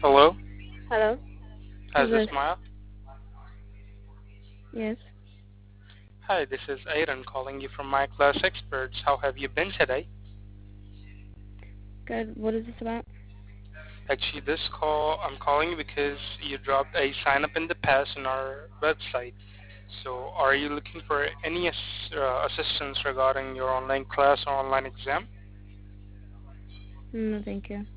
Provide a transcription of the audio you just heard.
Hello, Hello, hi, who's this is this? Maya. Yes. Hi, this is Aaron calling you from My Class Experts. How have you been today? Good. What is this about? Actually, this call I'm calling you because you dropped a sign up in the past on our website. So, are you looking for any assistance regarding your online class or online exam? No, thank you.